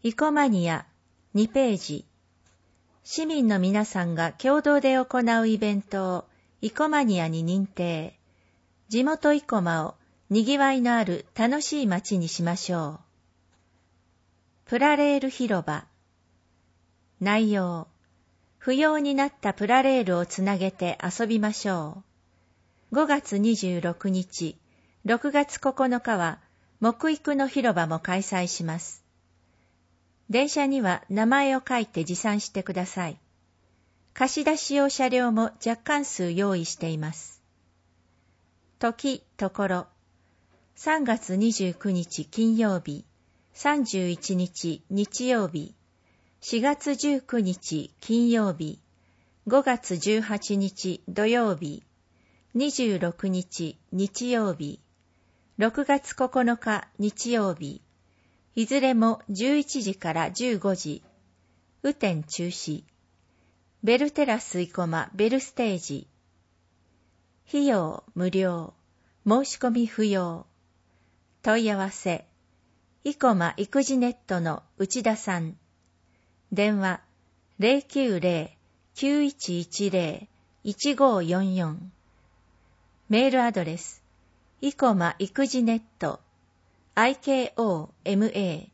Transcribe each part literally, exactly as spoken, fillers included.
イコマニアにページ。市民の皆さんが共同で行うイベントをイコマニアに認定。地元イコマをにぎわいのある楽しい街にしましょう。プラレール広場。内容。不要になったプラレールをつなげて遊びましょう。ごがつにじゅうろくにち、ろくがつここのかは木育の広場も開催します。電車には名前を書いて持参してください。貸し出し用車両も若干数用意しています。時、ところ。さんがつにじゅうくにち金曜日、さんじゅういちにち日曜日、しがつじゅうくにち金曜日、ごがつじゅうはちにち土曜日、にじゅうろくにち日曜日、ろくがつここのか日曜日、いずれもじゅういちじからじゅうごじ、雨天中止、ベルテラスイコマベルステージ、費用無料、申し込み不要、問い合わせ、イコマ育児ネットの内田さん、電話 ゼロきゅうゼロ きゅういちいちゼロ いちごよんよん、メールアドレス、イコマ育児ネット、イコマ育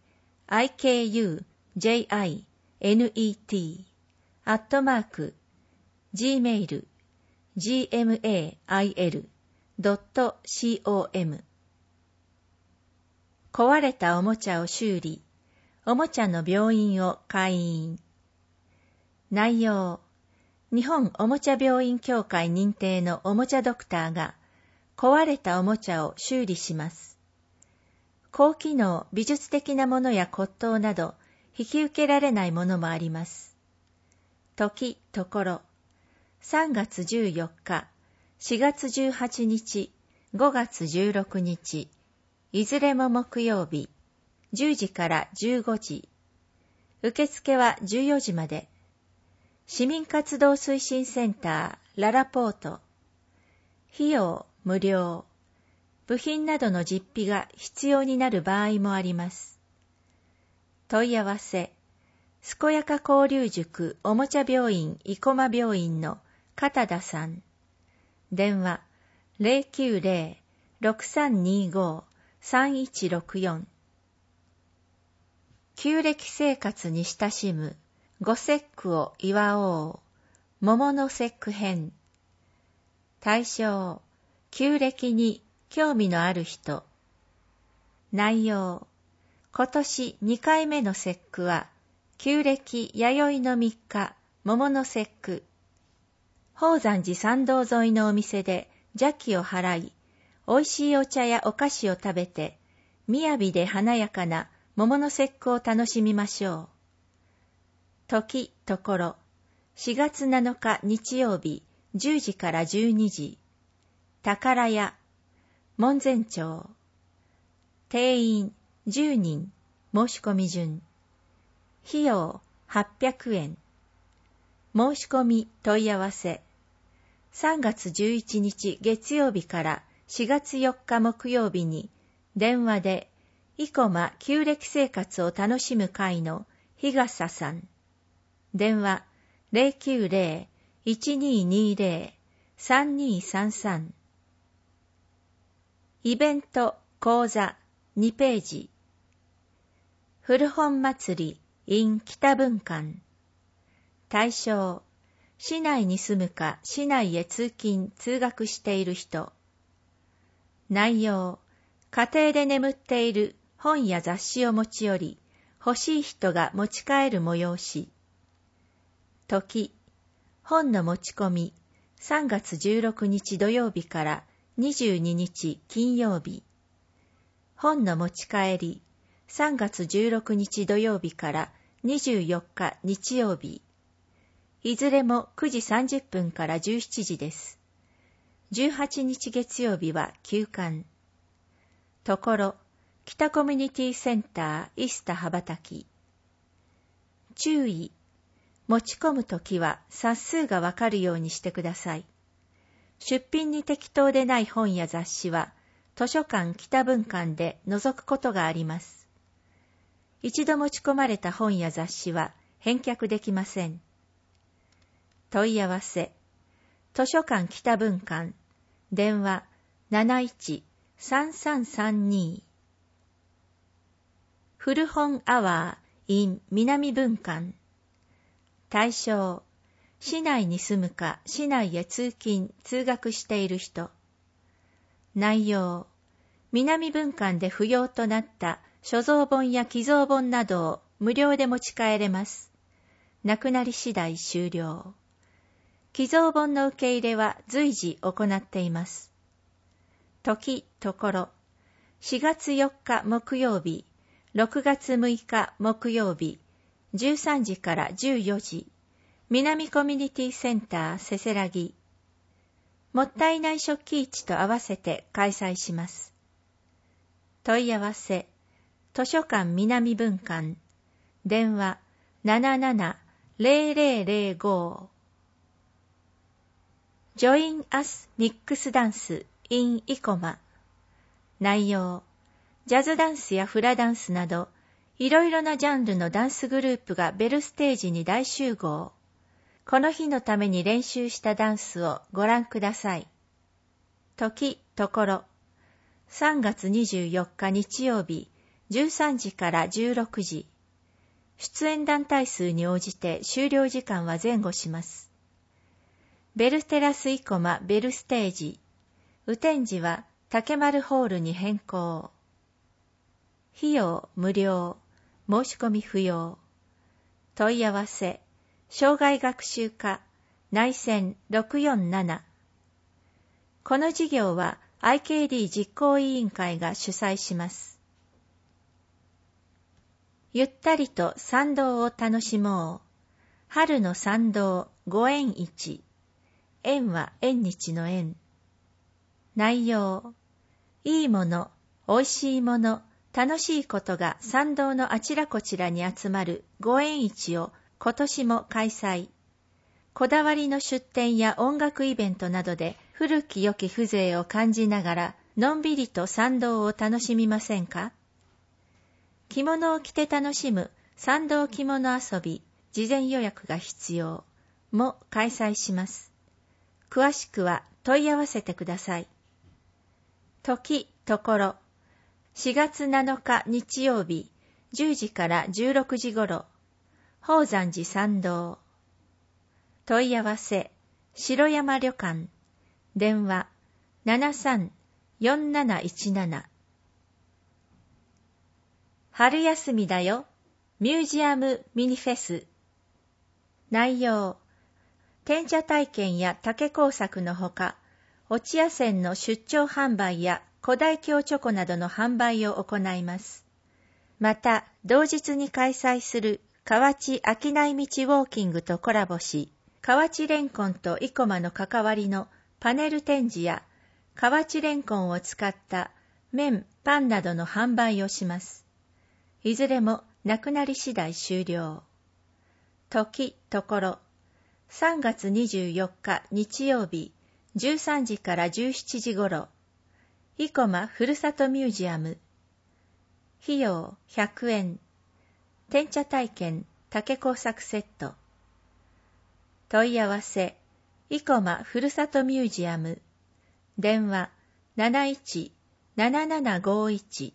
児ネット、アットマーク、gmail、gmail ドット com。壊れたおもちゃを修理、おもちゃの病院を開院。内容、日本おもちゃ病院協会認定のおもちゃドクターが壊れたおもちゃを修理します。高機能、美術的なものや骨董など引き受けられないものもあります。時、ところ。さんがつじゅうよっか、しがつじゅうはちにち、ごがつじゅうろくにち、いずれも木曜日、じゅうじからじゅうごじ。受付はじゅうよじまで。市民活動推進センター、ララポート。費用、無料。部品などの実費が必要になる場合もあります。問い合わせ、健やか交流塾おもちゃ病院生駒病院の片田さん。電話、ゼロきゅうゼロ ろくさんにご さんいちろくよん。旧暦生活に親しむご節句を祝おう。桃の節句編。対象、旧暦に興味のある人。内容、今年にかいめの節句は、旧暦弥生のみっか、桃の節句。宝山寺参道沿いのお店で邪気を払い、美味しいお茶やお菓子を食べて、雅で華やかな桃の節句を楽しみましょう。時、ところ、しがつなのか日曜日、じゅうじからじゅうにじ。宝屋、門前町。定員じゅうにん、申し込み順。費用はっぴゃくえん。申し込み問い合わせ。さんがつじゅういちにち月曜日からしがつよっか木曜日に電話でイコマ旧暦生活を楽しむ会の日笠さん。電話 ゼロきゅうゼロ いちににゼロ さんにさんさん。イベント講座にページ。古本祭り in 北文館。対象、市内に住むか市内へ通勤・通学している人。内容、家庭で眠っている本や雑誌を持ち寄り、欲しい人が持ち帰る催し。時、本の持ち込み、さんがつじゅうろくにち土曜日からにじゅうににち金曜日。本の持ち帰り、さんがつじゅうろくにち土曜日からにじゅうよっか日曜日。いずれもくじさんじゅっぷんからじゅうしちじです。じゅうはちにち月曜日は休館。ところ、北コミュニティセンターイスタ羽ばたき。注意。持ち込むときは冊数がわかるようにしてください。出品に適当でない本や雑誌は図書館北文館で覗くことがあります。 一度持ち込まれた本や雑誌は返却できません。問い合わせ、図書館北文館、電話 なないちさんさんさんに。古本アワー in 南文館。対象、市内に住むか市内へ通勤・通学している人。内容、南文館で不要となった所蔵本や寄贈本などを無料で持ち帰れます。なくなり次第終了。寄贈本の受け入れは随時行っています。時、ところ、しがつよっか木曜日、ろくがつむいか木曜日、じゅうさんじからじゅうよじ、南コミュニティセンターせせらぎ。もったいない食器市と合わせて開催します。問い合わせ、図書館南文館、電話 ななななぜろぜろぜろご。Join us Mix Dance in 生駒。内容、ジャズダンスやフラダンスなど、いろいろなジャンルのダンスグループがベルステージに大集合。この日のために練習したダンスをご覧ください。時、ところ、さんがつにじゅうよっか日曜日、じゅうさんじからじゅうろくじ。出演団体数に応じて終了時間は前後します。ベルテラス生駒ベルステージ。雨天時は竹丸ホールに変更。費用無料。申し込み不要。問い合わせ、生涯学習課、内線ろくよんなな。この事業は アイケーディー 実行委員会が主催します。ゆったりと参道を楽しもう。春の参道ご縁市。縁は縁日の縁。内容、いいもの、おいしいもの、楽しいことが参道のあちらこちらに集まるご縁市を今年も開催。こだわりの出店や音楽イベントなどで古き良き風情を感じながらのんびりと参道を楽しみませんか？着物を着て楽しむ参道着物遊び、事前予約が必要も開催します。詳しくは問い合わせてください。時、ところ、しがつなのか日曜日、じゅうじからじゅうろくじごろ、宝山寺参道。問い合わせ、城山旅館、電話 ななさんよんなないちなな。春休みだよ、ミュージアムミニフェス。内容、転茶体験や竹工作のほか、落合線の出張販売や古代京チョコなどの販売を行います。また、同日に開催する河内商い道ウォーキングとコラボし、河内レンコンと生駒の関わりのパネル展示や、河内レンコンを使った麺、パンなどの販売をします。いずれもなくなり次第終了。時、ところ、さんがつにじゅうよっか日曜日、じゅうさんじからじゅうしちじごろ、生駒ふるさとミュージアム。費用ひゃくえん。転茶体験、竹工作セット。問い合わせ、生駒ふるさとミュージアム。電話 なないちななななごいち。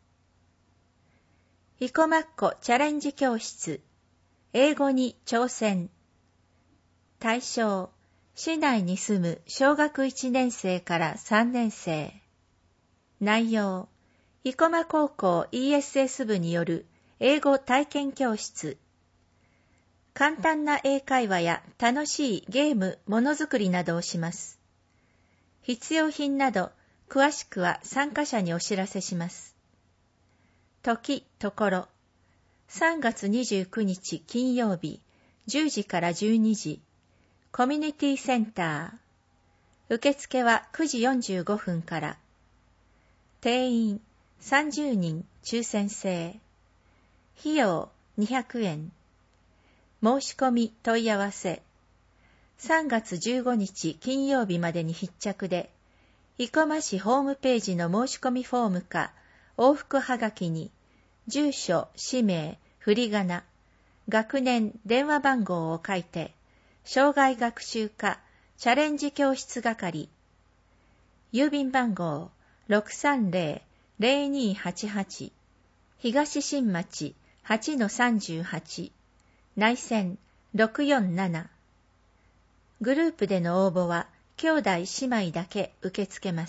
生駒っ子チャレンジ教室。英語に挑戦。対象、市内に住む小学いちねんせいからさんねんせい。内容、生駒高校 イーエスエス 部による英語体験教室。簡単な英会話や楽しいゲーム、ものづくりなどをします。必要品など、詳しくは参加者にお知らせします。時、ところ、さんがつにじゅうくにち金曜日、じゅうじからじゅうにじ、コミュニティセンター。受付はくじよんじゅうごふんから。定員さんじゅうにん抽選制。費用にひゃくえん。申し込み問い合わせ。さんがつじゅうごにち金曜日までに必着で、生駒市ホームページの申し込みフォームか往復はがきに住所、氏名、振り仮名、学年、電話番号を書いて、障害学習課チャレンジ教室係、郵便番号 ろくさんゼロ ゼロにはちはち 東新町 はちのさんじゅうはち 内線ろくよんなな。グループでの応募は兄弟姉妹だけ受け付けます。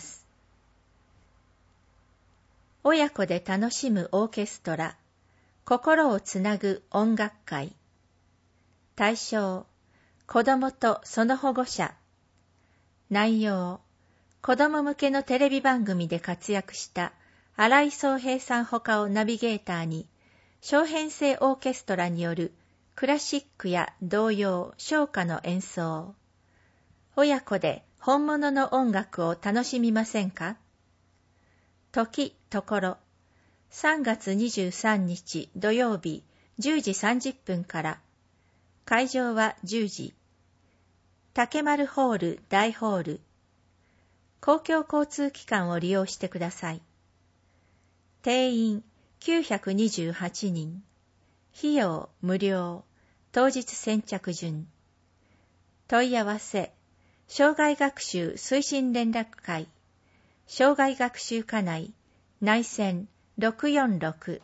親子で楽しむオーケストラ、心をつなぐ音楽会。対象、子供とその保護者。内容、子供向けのテレビ番組で活躍した新井宗平さんほかをナビゲーターに、小編成オーケストラによるクラシックや童謡、唱歌の演奏。親子で本物の音楽を楽しみませんか？時、ところ、さんがつにじゅうさんにち土曜日じゅうじさんじゅっぷんから、会場はじゅうじ、竹丸ホール大ホール、公共交通機関を利用してください。定員きゅうひゃくにじゅうはちにん、費用無料、当日先着順。問い合わせ、障害学習推進連絡会、障害学習課内、内線ろくよんろく。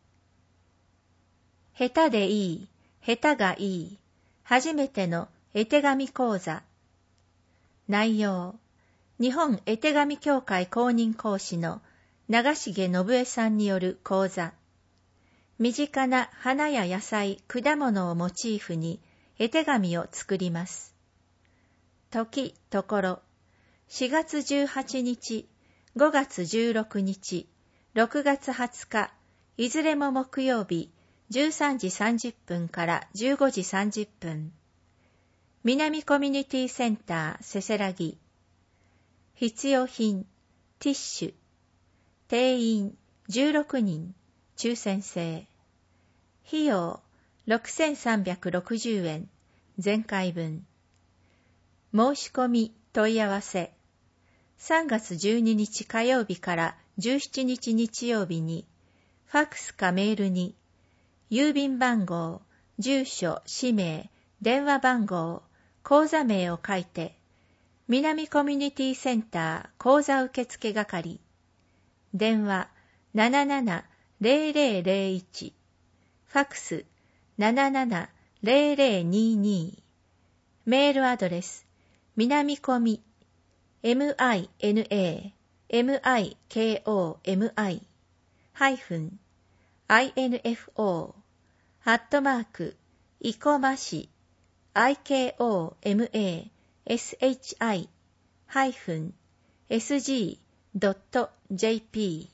下手でいい、下手がいい、初めての絵手紙講座。内容、日本絵手紙協会公認講師の長重信江さんによる講座。身近な花や野菜、果物をモチーフに絵手紙を作ります。時、ところ、しがつじゅうはちにち、ごがつじゅうろくにち、ろくがつはつか、いずれも木曜日、じゅうさんじさんじゅっぷんからじゅうごじさんじゅっぷん。南コミュニティセンターせせらぎ。必要品、ティッシュ。定員じゅうろくにん、抽選制。費用ろくせんさんびゃくろくじゅうえん、全回分。申し込み問い合わせ。さんがつじゅうににち火曜日からじゅうしちにち日曜日に、ファックスかメールに、郵便番号、住所、氏名、電話番号、口座名を書いて、南コミュニティセンター口座受付係、電話 なななな ゼロゼロゼロいち、ファックス なななな ゼロゼロにに、メールアドレス、南コミ、mina, mikomi, ハイフン、info, アットマーク、いこまし、ikomashi, ハイフン、sg.jp。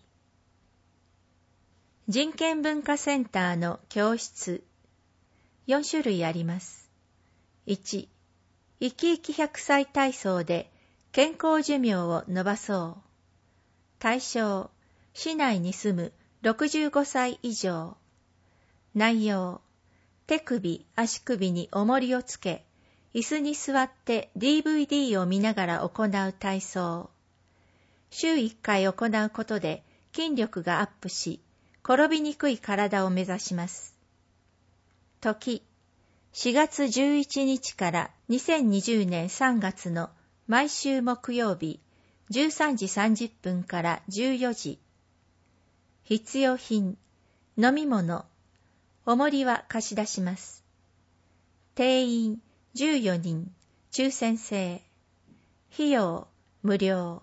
人権文化センターの教室。よんしゅるいあります。いち、生き生きひゃくさい体操で健康寿命を伸ばそう。対象、市内に住むろくじゅうごさい以上。内容、手首、足首に重りをつけ、椅子に座って ディーブイディー を見ながら行う体操。週いっかい行うことで筋力がアップし、転びにくい体を目指します。時、しがつじゅういちにちからにせんにじゅうねんさんがつの毎週木曜日、じゅうさんじさんじゅっぷんからじゅうよじ。必要品、飲み物、重りは貸し出します。定員じゅうよにん、抽選制。費用無料。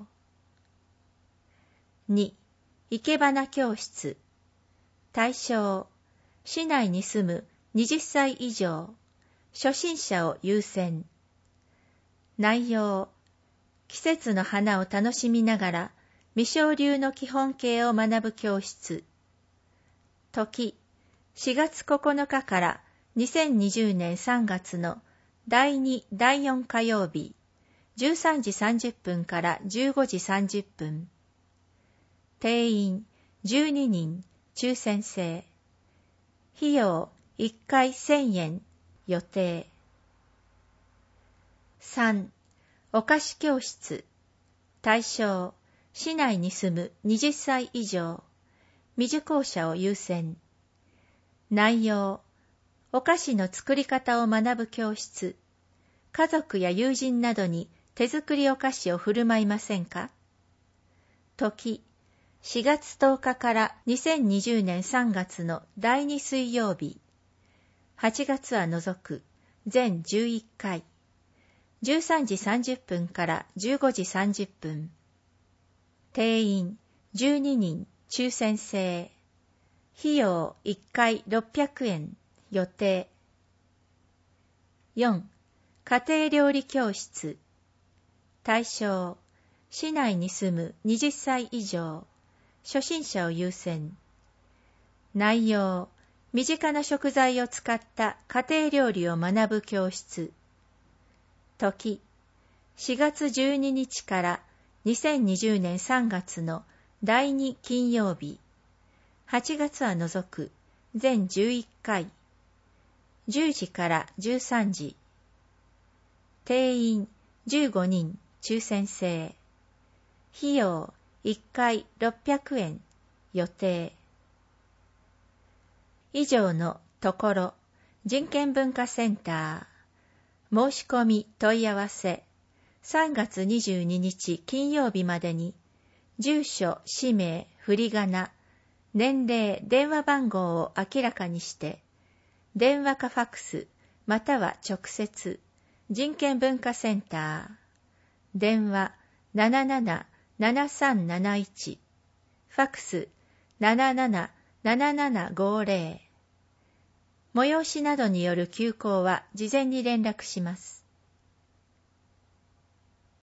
に、生け花教室。対象、市内に住むはたち以上、初心者を優先。内容、季節の花を楽しみながら未生流の基本形を学ぶ教室。時、しがつここのかからにせんにじゅうねんさんがつのだいに、だいよん火曜日、じゅうさんじさんじゅっぷんからじゅうごじさんじゅっぷん。定員じゅうににん、抽選制。費用いっかいせんえん、予定。さん、お菓子教室。対象、市内に住むはたち以上、 未受講者を優先。内容、お菓子の作り方を学ぶ教室。家族や友人などに手作りお菓子を振る舞いませんか？時、しがつとおかからにせんにじゅうねんさんがつのだいに水曜日。はちがつは除く全じゅういっかい。じゅうさんじさんじゅっぷんからじゅうごじさんじゅっぷん。定員じゅうににん抽選制。費用いっかいろっぴゃくえん。予定。よん. 家庭料理教室。対象、市内に住むはたち以上。初心者を優先。内容、身近な食材を使った家庭料理を学ぶ教室。時、しがつじゅうににちからにせんにじゅうねんさんがつのだいに金曜日。はちがつは除く全じゅういっかい。じゅうじからじゅうさんじ。定員じゅうごにん抽選制。費用いっかいろっぴゃくえん。予定。以上のところ、人権文化センター。申し込み問い合わせ。さんがつにじゅうににち金曜日までに、住所、氏名、振り仮名、年齢、電話番号を明らかにして、電話かファクス、または直接、人権文化センター。電話 ななななななさんなないち、ファクス ななななななななごぜろ。催しなどによる急行は事前に連絡します。